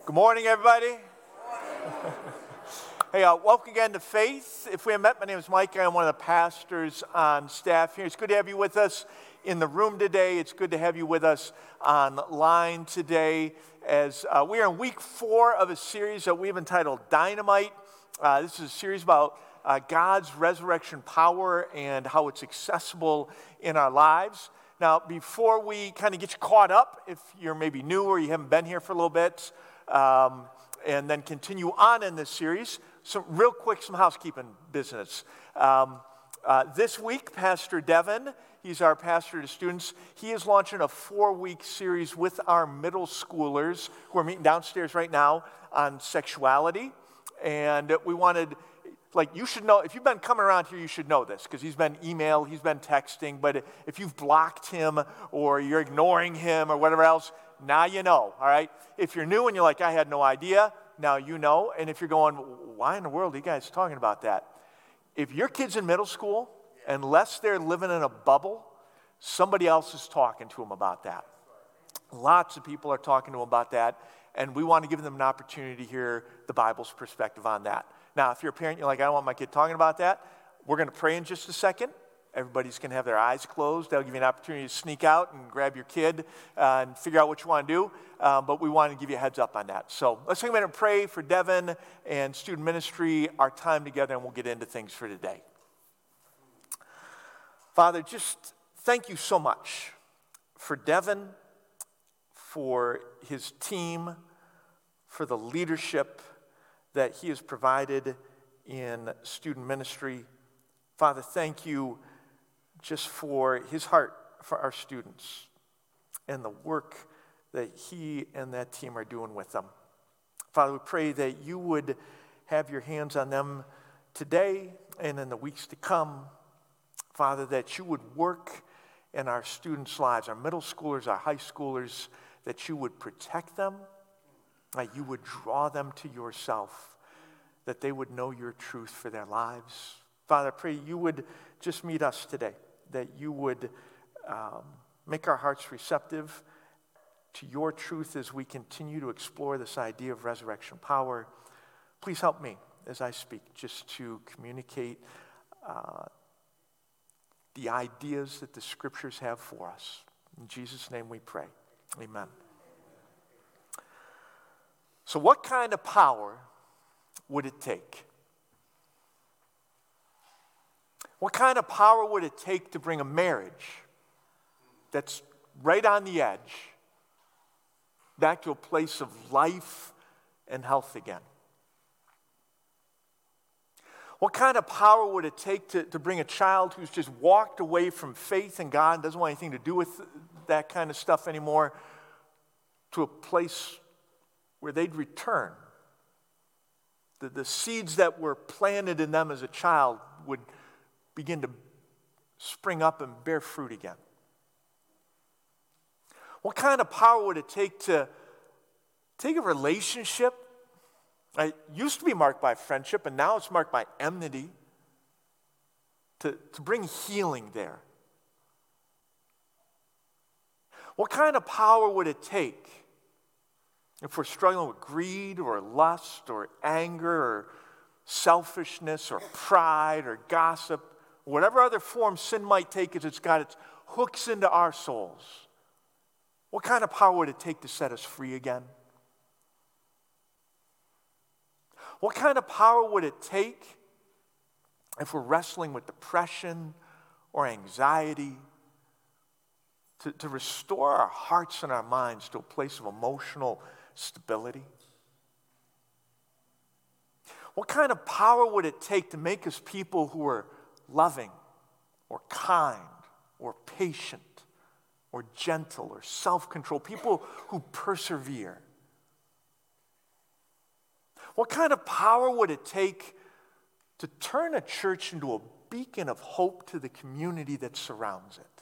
Good morning, everybody. Hey, welcome again to Faith. If we haven't met, my name is Mike. I'm one of the pastors on staff here. It's good to have you with us in the room today. It's good to have you with us online today as we are in week 4 of a series that we've entitled Dynamite. This is a series about God's resurrection power and how it's accessible in our lives. Now, before we kind of get you caught up, if you're maybe new or you haven't been here for a little bit, and then continue on in this series, some housekeeping business. This week, Pastor Devin, he's our pastor to students, he is launching a 4-week series with our middle schoolers who are meeting downstairs right now on sexuality. And we wanted, you should know, if you've been coming around here, you should know this, because he's been emailed, he's been texting, but if you've blocked him or you're ignoring him or whatever else, now you know, all right? If you're new and you're like, I had no idea, now you know. And if you're going, why in the world are you guys talking about that? If your kid's in middle school, unless they're living in a bubble, somebody else is talking to them about that. Lots of people are talking to them about that, and we want to give them an opportunity to hear the Bible's perspective on that. Now, if you're a parent, you're like, I don't want my kid talking about that, we're going to pray in just a second. Everybody's going to have their eyes closed. That'll give you an opportunity to sneak out and grab your kid and figure out what you want to do. But we want to give you a heads up on that. So let's take a minute and pray for Devin and student ministry, our time together, and we'll get into things for today. Father, just thank you so much for Devin, for his team, for the leadership that he has provided in student ministry. Father, thank you just for his heart for our students and the work that he and that team are doing with them. Father, we pray that you would have your hands on them today and in the weeks to come. Father, that you would work in our students' lives, our middle schoolers, our high schoolers, that you would protect them, that you would draw them to yourself, that they would know your truth for their lives. Father, I pray you would just meet us today, that you would make our hearts receptive to your truth as we continue to explore this idea of resurrection power. Please help me as I speak just to communicate the ideas that the Scriptures have for us. In Jesus' name we pray. Amen. So what kind of power would it take? What kind of power would it take to bring a marriage that's right on the edge back to a place of life and health again? What kind of power would it take to bring a child who's just walked away from faith in God and doesn't want anything to do with that kind of stuff anymore to a place where they'd return? The seeds that were planted in them as a child would begin to spring up and bear fruit again. What kind of power would it take to take a relationship that used to be marked by friendship and now it's marked by enmity, to bring healing there? What kind of power would it take if we're struggling with greed or lust or anger or selfishness or pride or gossip, whatever other form sin might take as it's got its hooks into our souls? What kind of power would it take to set us free again? What kind of power would it take if we're wrestling with depression or anxiety to restore our hearts and our minds to a place of emotional stability? What kind of power would it take to make us people who are loving or kind or patient or gentle or self-controlled, people who persevere? What kind of power would it take to turn a church into a beacon of hope to the community that surrounds it?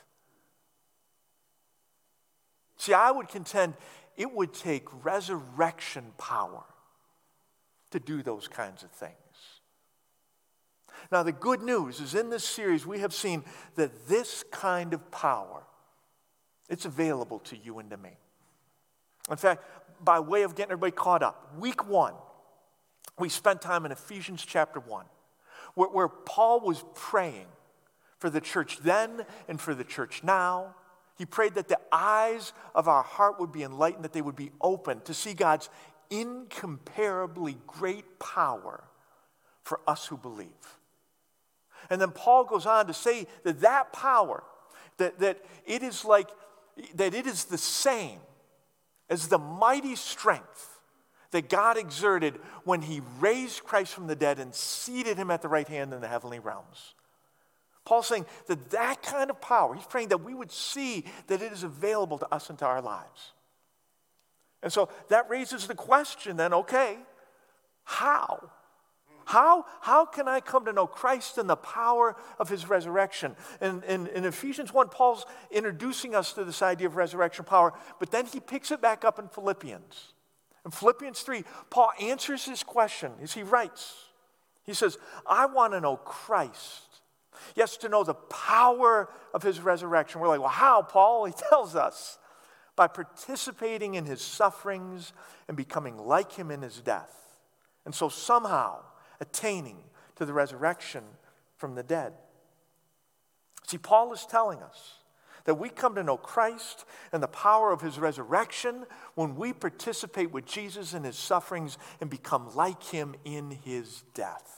See, I would contend it would take resurrection power to do those kinds of things. Now, the good news is in this series we have seen that this kind of power, it's available to you and to me. In fact, by way of getting everybody caught up, week 1, we spent time in Ephesians chapter 1, where Paul was praying for the church then and for the church now. He prayed that the eyes of our heart would be enlightened, that they would be open to see God's incomparably great power for us who believe. And then Paul goes on to say that power, that it is the same as the mighty strength that God exerted when he raised Christ from the dead and seated him at the right hand in the heavenly realms. Paul's saying that kind of power, he's praying that we would see that it is available to us and to our lives. And so that raises the question then, okay, how? How can I come to know Christ and the power of his resurrection? And in Ephesians 1, Paul's introducing us to this idea of resurrection power, but then he picks it back up in Philippians. In Philippians 3, Paul answers this question as he writes. He says, I want to know Christ. Yes, to know the power of his resurrection. We're like, well, how, Paul? He tells us, by participating in his sufferings and becoming like him in his death. And so somehow attaining to the resurrection from the dead. See, Paul is telling us that we come to know Christ and the power of his resurrection when we participate with Jesus in his sufferings and become like him in his death.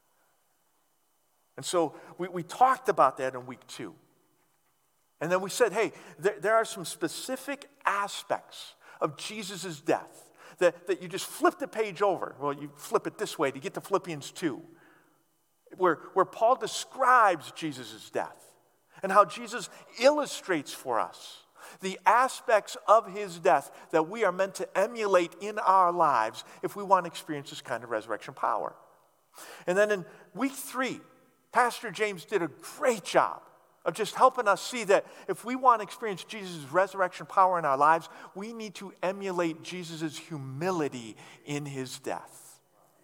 And so we talked about that in week 2. And then we said, hey, there are some specific aspects of Jesus' death that you just flip the page over. Well, you flip it this way to get to Philippians 2, where Paul describes Jesus' death and how Jesus illustrates for us the aspects of his death that we are meant to emulate in our lives if we want to experience this kind of resurrection power. And then in week 3, Pastor James did a great job of just helping us see that if we want to experience Jesus' resurrection power in our lives, we need to emulate Jesus' humility in his death.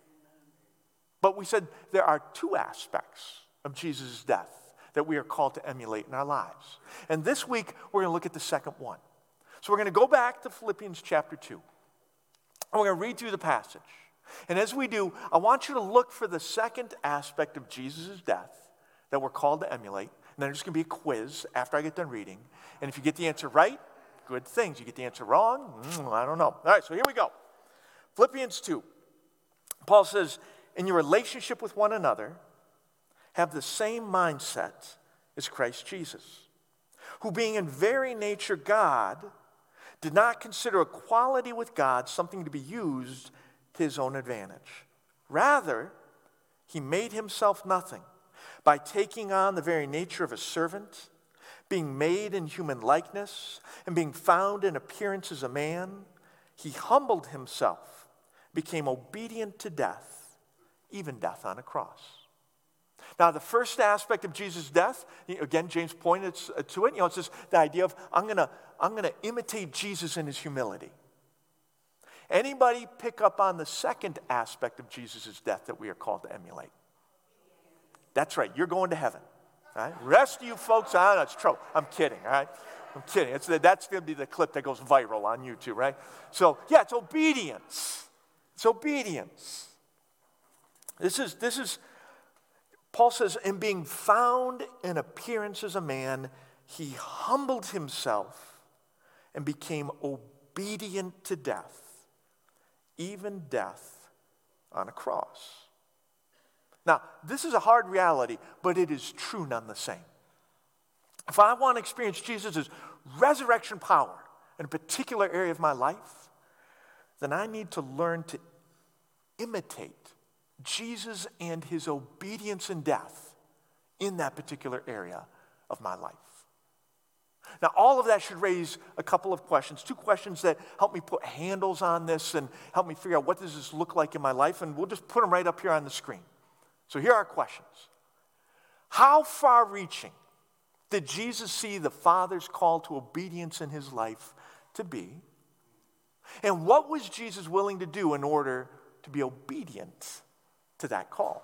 But we said there are 2 aspects of Jesus' death that we are called to emulate in our lives. And this week, we're going to look at the second one. So we're going to go back to Philippians chapter 2. And we're going to read through the passage. And as we do, I want you to look for the second aspect of Jesus' death that we're called to emulate. And then there's going to be a quiz after I get done reading. And if you get the answer right, good things. You get the answer wrong, I don't know. All right, so here we go. Philippians 2. Paul says, in your relationship with one another, have the same mindset as Christ Jesus, who being in very nature God, did not consider equality with God something to be used to his own advantage. Rather, he made himself nothing by taking on the very nature of a servant, being made in human likeness, and being found in appearance as a man. He humbled himself, became obedient to death, even death on a cross. Now, the first aspect of Jesus' death, again, James pointed to it. It's just the idea of I'm gonna imitate Jesus in his humility. Anybody pick up on the second aspect of Jesus' death that we are called to emulate? That's right. You're going to heaven. All right? The rest of you folks, that's trouble. I'm kidding. All right, I'm kidding. That's going to be the clip that goes viral on YouTube, right? So yeah, it's obedience. It's obedience. This is. Paul says, in being found in appearance as a man, he humbled himself and became obedient to death, even death on a cross. Now, this is a hard reality, but it is true none the same. If I want to experience Jesus' resurrection power in a particular area of my life, then I need to learn to imitate Jesus and his obedience in death in that particular area of my life. Now, all of that should raise a couple of questions, 2 questions that help me put handles on this and help me figure out what does this look like in my life, and we'll just put them right up here on the screen. So here are questions. How far-reaching did Jesus see the Father's call to obedience in his life to be? And what was Jesus willing to do in order to be obedient to that call?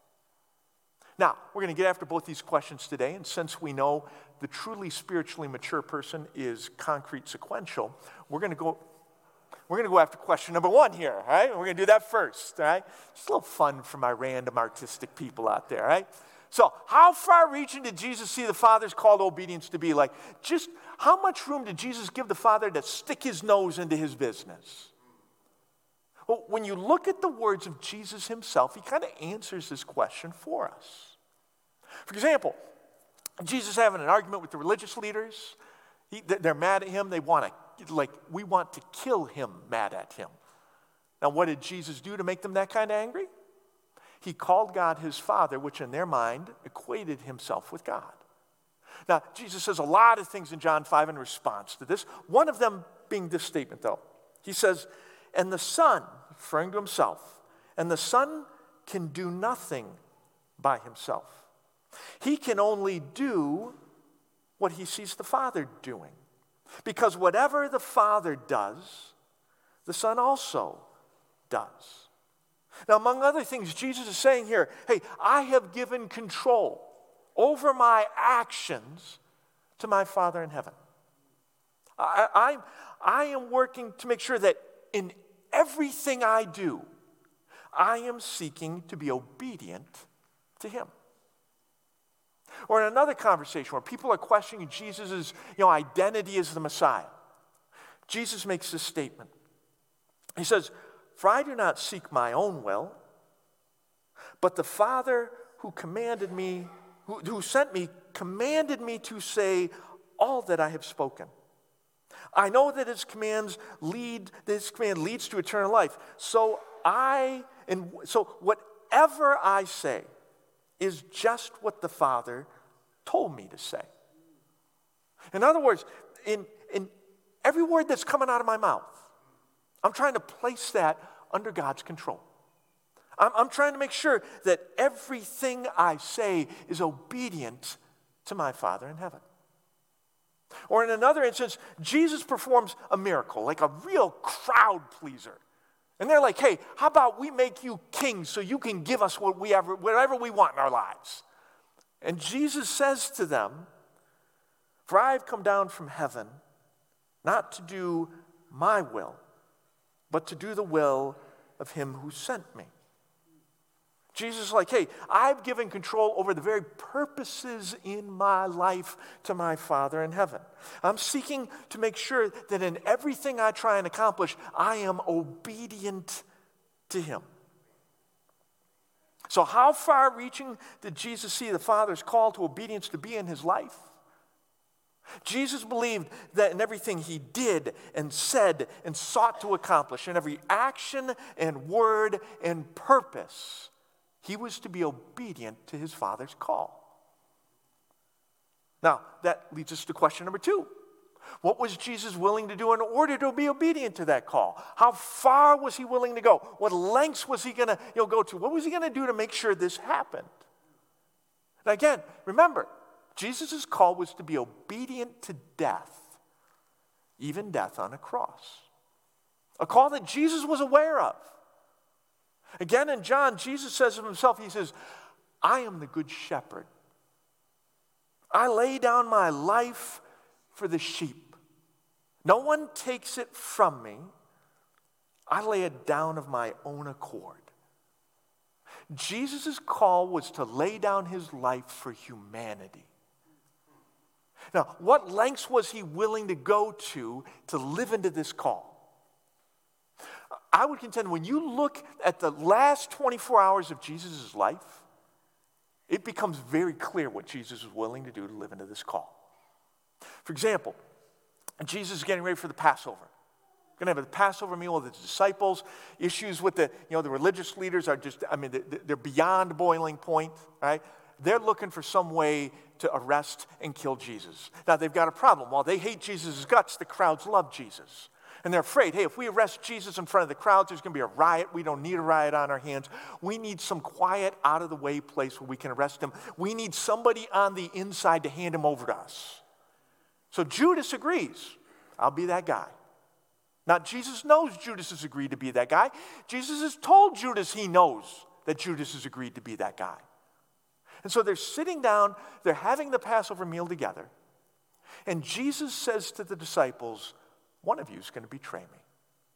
Now, we're going to get after both these questions today, and since we know the truly spiritually mature person is concrete sequential, we're going to go We're going to go after question number 1 here, all right? We're going to do that first, all right? Just a little fun for my random artistic people out there, all right? So how far-reaching did Jesus see the Father's call to obedience to be? Like, just how much room did Jesus give the Father to stick his nose into his business? Well, when you look at the words of Jesus himself, he kind of answers this question for us. For example, Jesus having an argument with the religious leaders. They're mad at him. We want to kill him mad at him. Now, what did Jesus do to make them that kind of angry? He called God his Father, which in their mind equated himself with God. Now, Jesus says a lot of things in John 5 in response to this. One of them being this statement, though. He says, and the Son, referring to himself, and the Son can do nothing by himself. He can only do what he sees the Father doing. Because whatever the Father does, the Son also does. Now, among other things, Jesus is saying here, hey, I have given control over my actions to my Father in heaven. I am working to make sure that in everything I do, I am seeking to be obedient to him. Or in another conversation where people are questioning Jesus' identity as the Messiah, Jesus makes this statement. He says, for I do not seek my own will, but the Father who commanded me, who sent me, commanded me to say all that I have spoken. I know that his command leads to eternal life. So whatever I say is just what the Father told me to say. In other words, in every word that's coming out of my mouth, I'm trying to place that under God's control. I'm trying to make sure that everything I say is obedient to my Father in heaven. Or in another instance, Jesus performs a miracle, like a real crowd pleaser. And they're like, hey, how about we make you king so you can give us whatever we want in our lives? And Jesus says to them, for I have come down from heaven not to do my will, but to do the will of him who sent me. Jesus is like, hey, I've given control over the very purposes in my life to my Father in heaven. I'm seeking to make sure that in everything I try and accomplish, I am obedient to him. So how far-reaching did Jesus see the Father's call to obedience to be in his life? Jesus believed that in everything he did and said and sought to accomplish, in every action and word and purpose, he was to be obedient to his Father's call. Now, that leads us to question number 2. What was Jesus willing to do in order to be obedient to that call? How far was he willing to go? What lengths was he going to go to? What was he going to do to make sure this happened? Now again, remember, Jesus' call was to be obedient to death, even death on a cross. A call that Jesus was aware of. Again, in John, Jesus says of himself, he says, I am the good shepherd. I lay down my life for the sheep. No one takes it from me. I lay it down of my own accord. Jesus' call was to lay down his life for humanity. Now, what lengths was he willing to go to live into this call? I would contend when you look at the last 24 hours of Jesus' life, it becomes very clear what Jesus was willing to do to live into this call. For example, Jesus is getting ready for the Passover. Going to have a Passover meal with his disciples. Issues with the religious leaders are just, they're beyond boiling point, right? They're looking for some way to arrest and kill Jesus. Now, they've got a problem. While they hate Jesus' guts, the crowds love Jesus. And they're afraid, hey, if we arrest Jesus in front of the crowds, there's going to be a riot. We don't need a riot on our hands. We need some quiet, out-of-the-way place where we can arrest him. We need somebody on the inside to hand him over to us. So Judas agrees. I'll be that guy. Now, Jesus knows Judas has agreed to be that guy. Jesus has told Judas he knows that Judas has agreed to be that guy. And so they're sitting down, they're having the Passover meal together. And Jesus says to the disciples, one of you is going to betray me.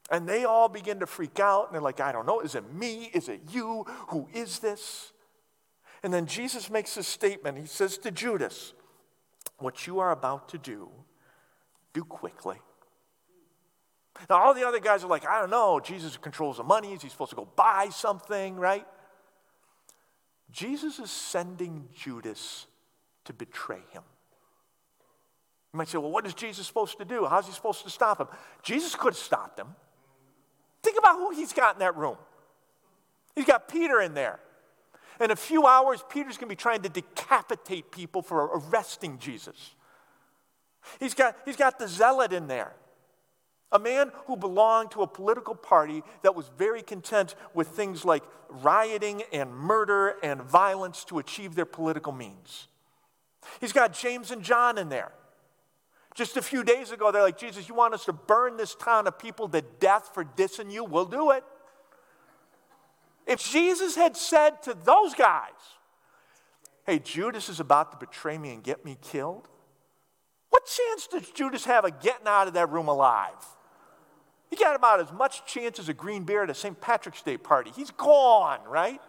And they all begin to freak out, and they're like, I don't know, is it me? Is it you? Who is this? And then Jesus makes a statement. He says to Judas, what you are about to do quickly. Now, all the other guys are like, I don't know, Jesus controls the money. Is he supposed to go buy something, right? Jesus is sending Judas to betray him. You might say, well, what is Jesus supposed to do? How's he supposed to stop him? Jesus could have stopped him. Think about who he's got in that room. He's got Peter in there. In a few hours, Peter's going to be trying to decapitate people for arresting Jesus. He's got the zealot in there, a man who belonged to a political party that was very content with things like rioting and murder and violence to achieve their political means. He's got James and John in there. Just a few days ago, they're like, Jesus, you want us to burn this town of people to death for dissing you? We'll do it. If Jesus had said to those guys, hey, Judas is about to betray me and get me killed, what chance does Judas have of getting out of that room alive? He got about as much chance as a green bear at a St. Patrick's Day party. He's gone, right?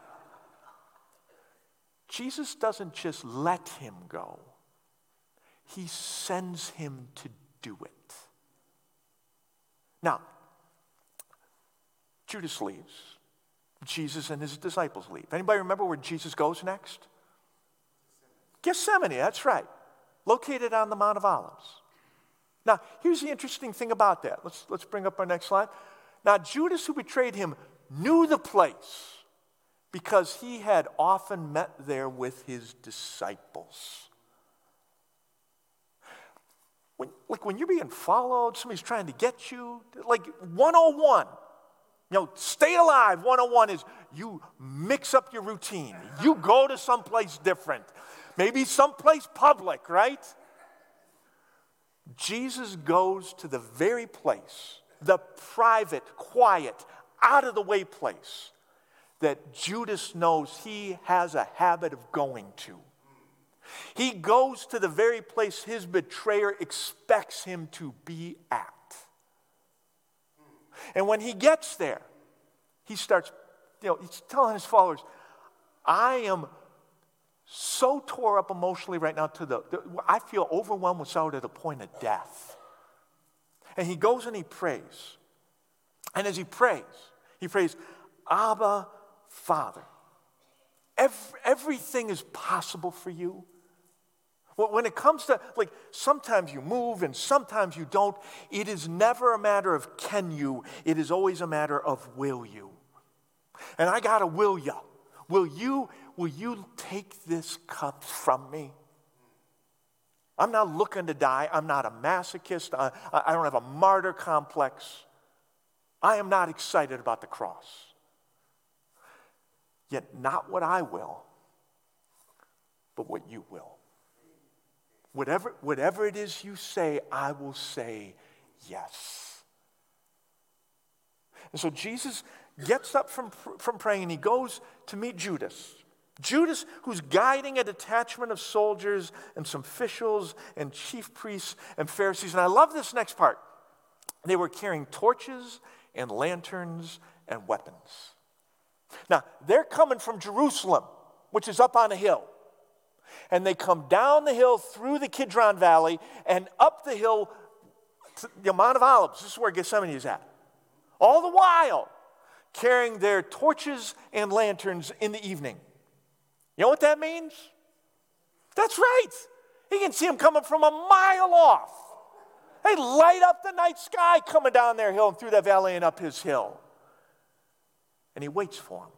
Jesus doesn't just let him go. He sends him to do it. Now, Judas leaves. Jesus and his disciples leave. Anybody remember where Jesus goes next? Gethsemane, that's right. Located on the Mount of Olives. Now, here's the interesting thing about that. Let's bring up our next slide. Now, Judas, who betrayed him, knew the place because he had often met there with his disciples. When you're being followed, somebody's trying to get you, like 101. Stay alive 101 is you mix up your routine. You go to someplace different. Maybe someplace public, right? Jesus goes to the very place, the private, quiet, out-of-the-way place that Judas knows he has a habit of going to. He goes to the very place his betrayer expects him to be at. And when he gets there, he starts, he's telling his followers, I am so tore up emotionally right now I feel overwhelmed with sorrow to the point of death. And he goes and he prays. And as he prays, Abba, Father, everything is possible for you. When it comes to, sometimes you move and sometimes you don't, it is never a matter of can you, it is always a matter of will you. And I got to will you. Will you take this cup from me? I'm not looking to die. I'm not a masochist. I don't have a martyr complex. I am not excited about the cross. Yet not what I will, but what you will. Whatever it is you say, I will say yes. And so Jesus gets up from praying and he goes to meet Judas. Judas, who's guiding a detachment of soldiers and some officials and chief priests and Pharisees. And I love this next part. They were carrying torches and lanterns and weapons. Now, they're coming from Jerusalem, which is up on a hill. And they come down the hill through the Kidron Valley and up the hill to the Mount of Olives. This is where Gethsemane is at. All the while carrying their torches and lanterns in the evening. You know what that means? That's right. He can see them coming from a mile off. They light up the night sky coming down their hill and through that valley and up his hill. And he waits for them.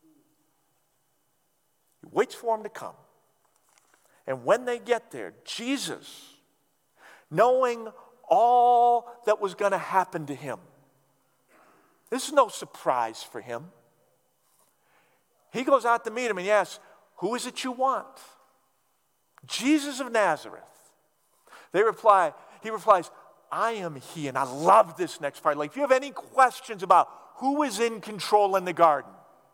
He waits for them to come. And when they get there, Jesus, knowing all that was going to happen to him, this is no surprise for him. He goes out to meet him and he asks, who is it you want? Jesus of Nazareth. He replies, I am he. And I love this next part. If you have any questions about who is in control in the garden,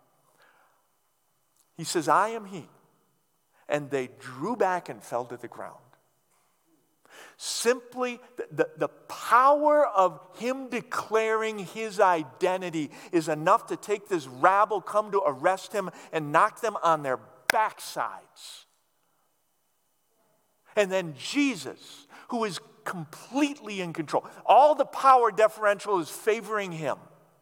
he says, I am he. And they drew back and fell to the ground. Simply, the power of him declaring his identity is enough to take this rabble, come to arrest him, and knock them on their backsides. And then Jesus, who is completely in control, all the power differential is favoring him.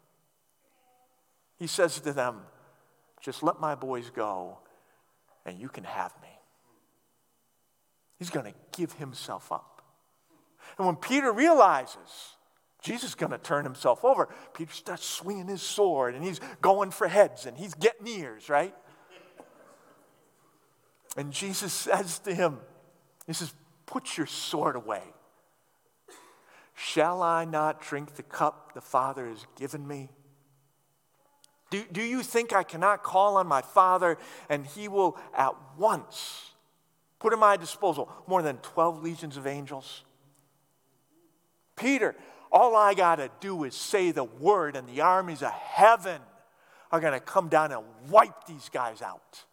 He says to them, just let my boys go, and you can have me. He's going to give himself up. And when Peter realizes Jesus is going to turn himself over, Peter starts swinging his sword, and he's going for heads, and he's getting ears, right? And Jesus says to him, he says, put your sword away. Shall I not drink the cup the Father has given me? Do you think I cannot call on my Father, and he will at once put at my disposal more than 12 legions of angels? Peter, all I got to do is say the word, and the armies of heaven are going to come down and wipe these guys out.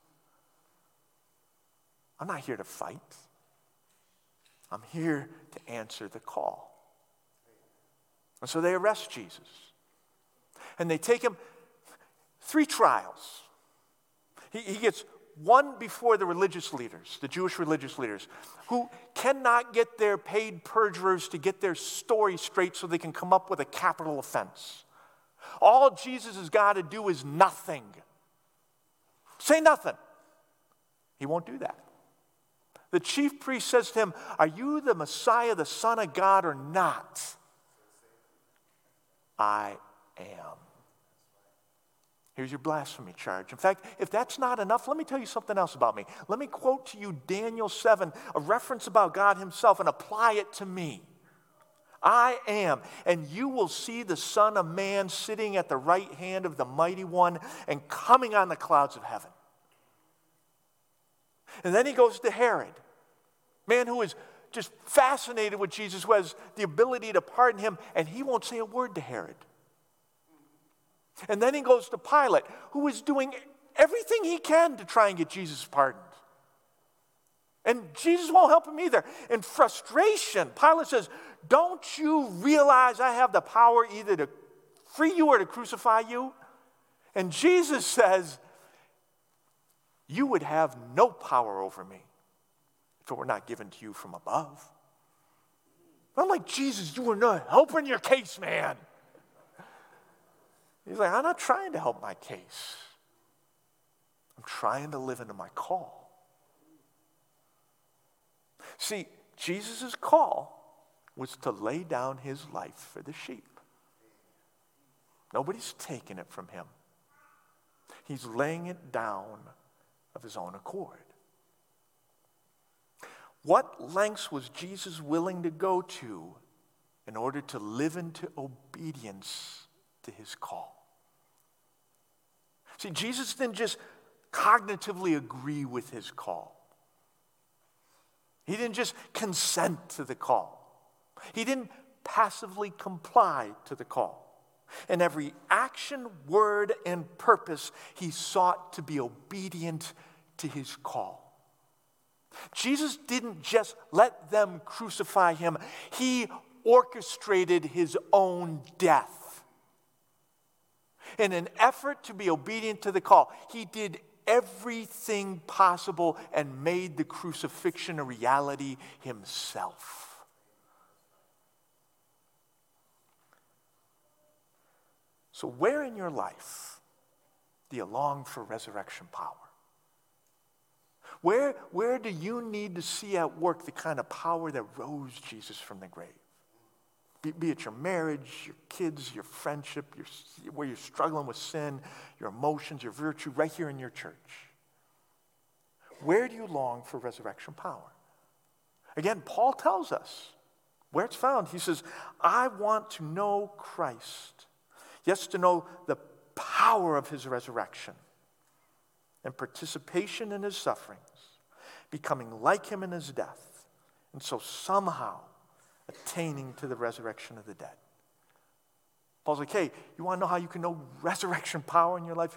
I'm not here to fight. I'm here to answer the call. And so they arrest Jesus. And they take him 3 trials. He gets one before the religious leaders, the Jewish religious leaders, who cannot get their paid perjurers to get their story straight so they can come up with a capital offense. All Jesus has got to do is nothing. Say nothing. He won't do that. The chief priest says to him, are you the Messiah, the Son of God, or not? I am. Here's your blasphemy charge. In fact, if that's not enough, let me tell you something else about me. Let me quote to you Daniel 7, a reference about God himself, and apply it to me. I am, and you will see the Son of Man sitting at the right hand of the Mighty One and coming on the clouds of heaven. And then he goes to Herod, man who is just fascinated with Jesus, who has the ability to pardon him, and he won't say a word to Herod. And then he goes to Pilate, who is doing everything he can to try and get Jesus pardoned. And Jesus won't help him either. In frustration, Pilate says, don't you realize I have the power either to free you or to crucify you? And Jesus says, you would have no power over me if it were not given to you from above. I'm like, Jesus, you were not helping your case, man. He's like, I'm not trying to help my case. I'm trying to live into my call. See, Jesus' call was to lay down his life for the sheep. Nobody's taking it from him. He's laying it down of his own accord. What lengths was Jesus willing to go to in order to live into obedience to his call? See, Jesus didn't just cognitively agree with his call. He didn't just consent to the call. He didn't passively comply to the call. In every action, word, and purpose, he sought to be obedient to his call. Jesus didn't just let them crucify him. He orchestrated his own death. In an effort to be obedient to the call, he did everything possible and made the crucifixion a reality himself. So where in your life do you long for resurrection power? Where do you need to see at work the kind of power that rose Jesus from the grave? Be it your marriage, your kids, your friendship, where you're struggling with sin, your emotions, your virtue, right here in your church. Where do you long for resurrection power? Again, Paul tells us where it's found. He says, I want to know Christ. Yes, to know the power of his resurrection and participation in his sufferings, becoming like him in his death, and so somehow attaining to the resurrection of the dead. Paul's like, hey, you want to know how you can know resurrection power in your life?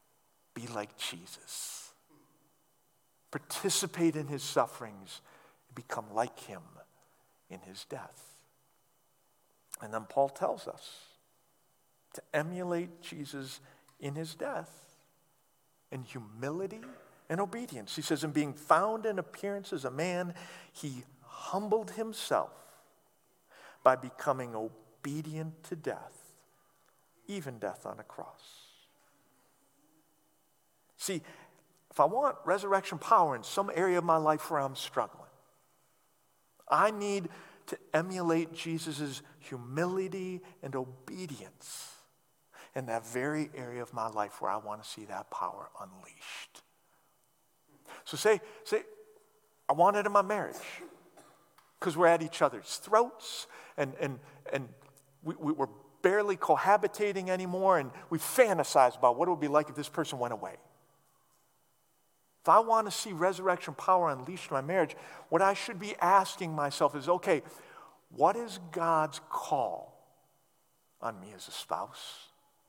Be like Jesus. Participate in his sufferings. become like him in his death. And then Paul tells us to emulate Jesus in his death in humility and obedience. He says, in being found in appearance as a man, he humbled himself by becoming obedient to death, even death on a cross. See, if I want resurrection power in some area of my life where I'm struggling, I need to emulate Jesus' humility and obedience in that very area of my life where I want to see that power unleashed. So say I want it in my marriage because we're at each other's throats and we're barely cohabitating anymore, and we fantasize about what it would be like if this person went away. If I want to see resurrection power unleashed in my marriage, what I should be asking myself is, okay, what is God's call on me as a spouse?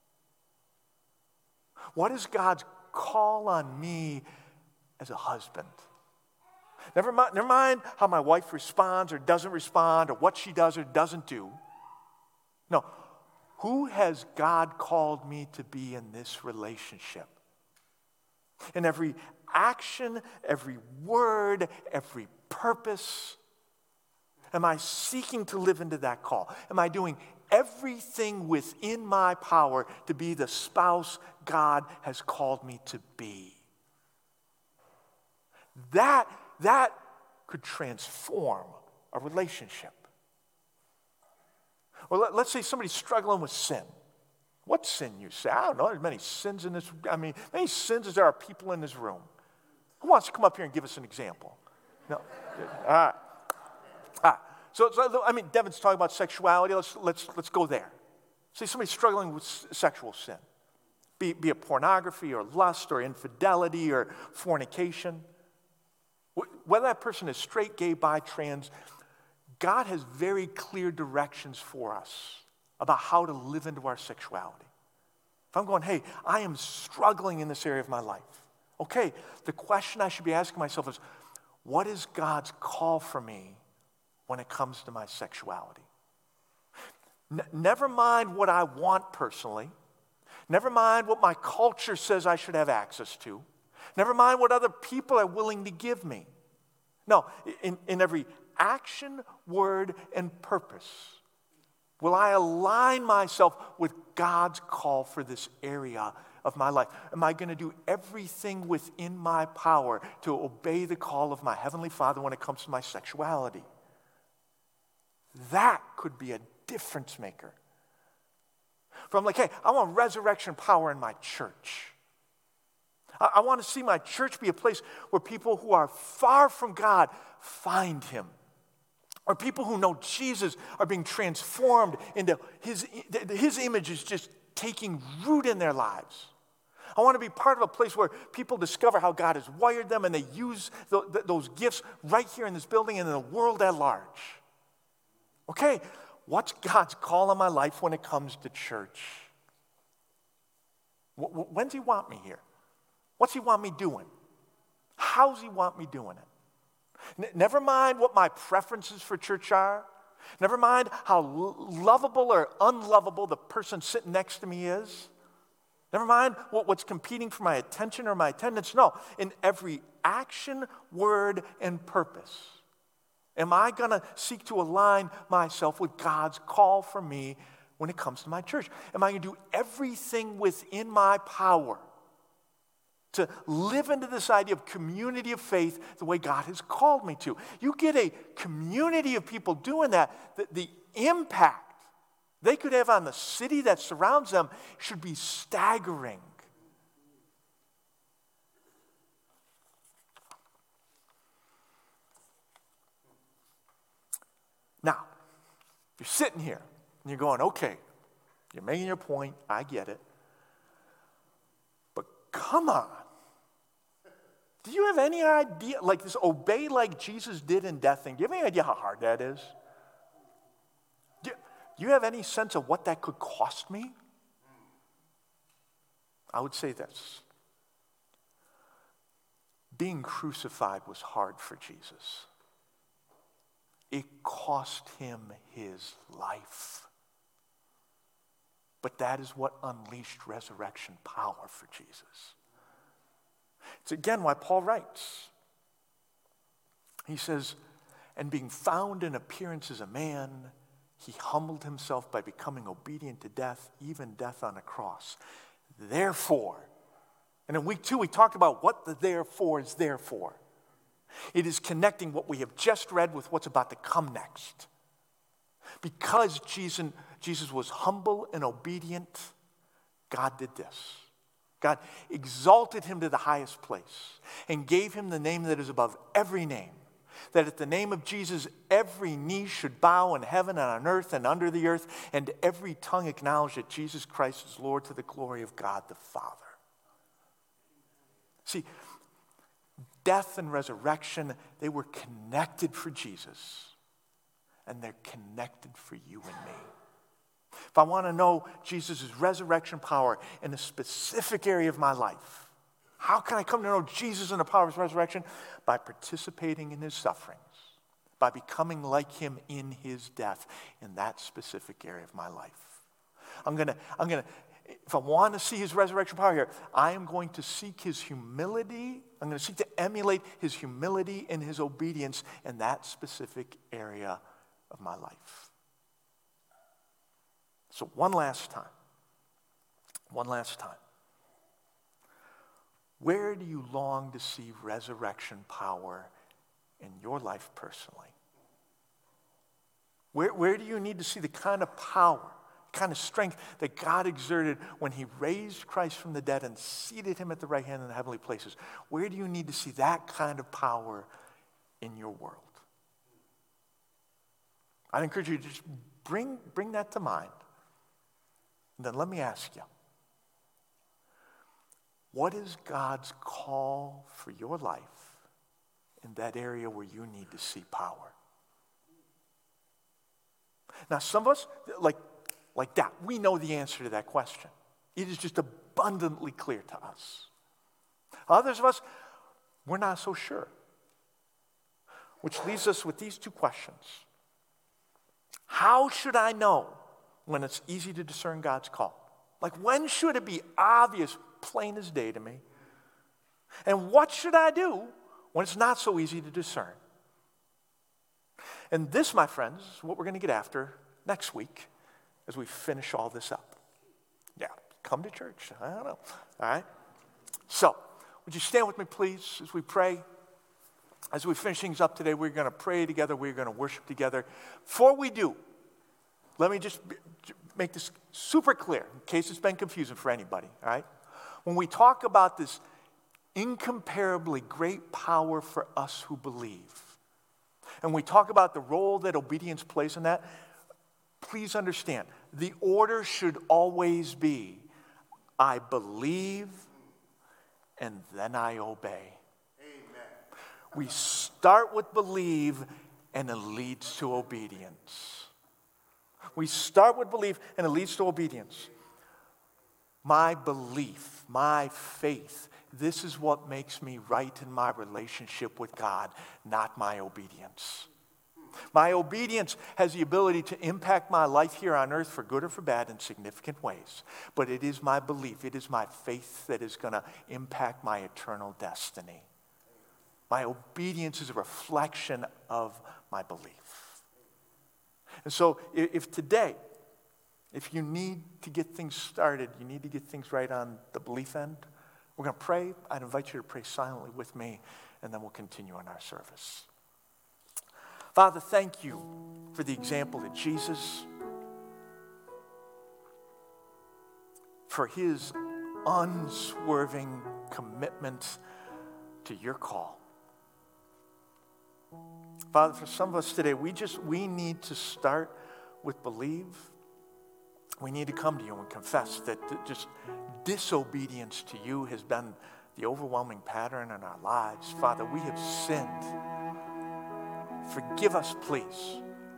What is God's call on me as a husband? Never mind how my wife responds or doesn't respond or what she does or doesn't do. No, who has God called me to be in this relationship? In every action, every word, every purpose, am I seeking to live into that call? Am I doing everything within my power to be the spouse God has called me to be? That could transform a relationship. Or let's say somebody's struggling with sin. What sin, you say? I don't know. There's many sins in this. Many sins as there are people in this room. Who wants to come up here and give us an example? No. All right. So Devin's talking about sexuality. Let's go there. See, somebody's struggling with sexual sin, be it pornography or lust or infidelity or fornication. Whether that person is straight, gay, bi, trans, God has very clear directions for us about how to live into our sexuality. If I'm going, hey, I am struggling in this area of my life. Okay, the question I should be asking myself is, what is God's call for me when it comes to my sexuality? Never mind what I want personally. Never mind what my culture says I should have access to. Never mind what other people are willing to give me. No, in every action, word, and purpose, will I align myself with God's call for this area of my life? Am I going to do everything within my power to obey the call of my Heavenly Father when it comes to my sexuality? That could be a difference maker. From like, hey, I want resurrection power in my church. I want to see my church be a place where people who are far from God find Him. Or people who know Jesus are being transformed into His image is just taking root in their lives. I want to be part of a place where people discover how God has wired them and they use those gifts right here in this building and in the world at large. Okay, what's God's call on my life when it comes to church? When does He want me here? What's He want me doing? How does He want me doing it? Never mind what my preferences for church are. Never mind how lovable or unlovable the person sitting next to me is. Never mind what's competing for my attention or my attendance. No, in every action, word, and purpose, am I going to seek to align myself with God's call for me when it comes to my church? Am I going to do everything within my power to live into this idea of community of faith the way God has called me to? You get a community of people doing that, the impact they could have on the city that surrounds them should be staggering. Now, you're sitting here and you're going, okay, you're making your point, I get it. But come on. Do you have any idea, like this obey like Jesus did in death thing, do you have any idea how hard that is? Do you have any sense of what that could cost me? I would say this. Being crucified was hard for Jesus. It cost him his life. But that is what unleashed resurrection power for Jesus. It's again why Paul writes. He says, and being found in appearance as a man, he humbled himself by becoming obedient to death, even death on a cross. Therefore, and in week 2 we talked about what the therefore is there for. It is connecting what we have just read with what's about to come next. Because Jesus was humble and obedient, God did this. God exalted him to the highest place and gave him the name that is above every name, that at the name of Jesus every knee should bow in heaven and on earth and under the earth, and every tongue acknowledge that Jesus Christ is Lord to the glory of God the Father. See, death and resurrection, they were connected for Jesus, and they're connected for you and me. If I want to know Jesus' resurrection power in a specific area of my life, how can I come to know Jesus and the power of his resurrection? By participating in his sufferings, by becoming like him in his death in that specific area of my life. I'm gonna, if I want to see his resurrection power here, I am going to seek his humility. I'm going to seek to emulate his humility and his obedience in that specific area of my life. So one last time. Where do you long to see resurrection power in your life personally? Where do you need to see the kind of power, kind of strength that God exerted when he raised Christ from the dead and seated him at the right hand in the heavenly places? Where do you need to see that kind of power in your world? I'd encourage you to just bring that to mind. And then let me ask you, what is God's call for your life in that area where you need to see power? Now, some of us, like that, we know the answer to that question. It is just abundantly clear to us. Others of us, we're not so sure. Which leaves us with these two questions. How should I know when it's easy to discern God's call? Like, when should it be obvious, plain as day to me? And what should I do when it's not so easy to discern? And this, my friends, is what we're going to get after next week as we finish all this up. Yeah, come to church. I don't know. All right? So, would you stand with me, please, as we pray? As we finish things up today, we're going to pray together. We're going to worship together. Before we do, let me just make this super clear in case it's been confusing for anybody, all right? When we talk about this incomparably great power for us who believe, and we talk about the role that obedience plays in that, please understand, the order should always be, I believe and then I obey. Amen. We start with believe and it leads to obedience. We start with belief, and it leads to obedience. My belief, my faith, this is what makes me right in my relationship with God, not my obedience. My obedience has the ability to impact my life here on earth for good or for bad in significant ways. But it is my belief, it is my faith that is going to impact my eternal destiny. My obedience is a reflection of my belief. And so if today, if you need to get things started, you need to get things right on the belief end, we're going to pray. I'd invite you to pray silently with me, and then we'll continue on our service. Father, thank you for the example of Jesus, for his unswerving commitment to your call. Father, for some of us today, we need to start with believe. We need to come to you and confess that just disobedience to you has been the overwhelming pattern in our lives. Father, we have sinned. Forgive us, please.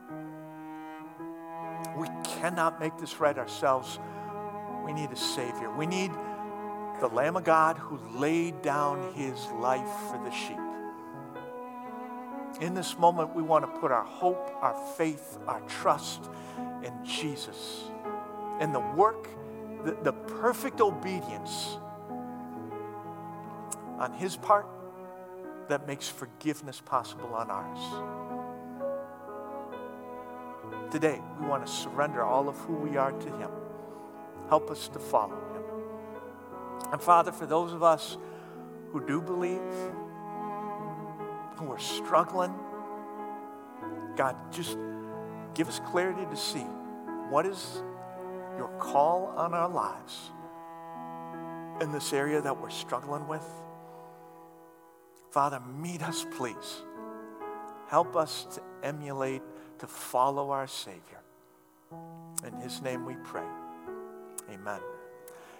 We cannot make this right ourselves. We need a Savior. We need the Lamb of God who laid down his life for the sheep. In this moment, we want to put our hope, our faith, our trust in Jesus, in the work, the perfect obedience on his part that makes forgiveness possible on ours. Today, we want to surrender all of who we are to him. Help us to follow him. And Father, for those of us who do believe, who are struggling, God, just give us clarity to see what is your call on our lives in this area that we're struggling with. Father, meet us, please. Help us to emulate, to follow our Savior. In his name we pray. Amen.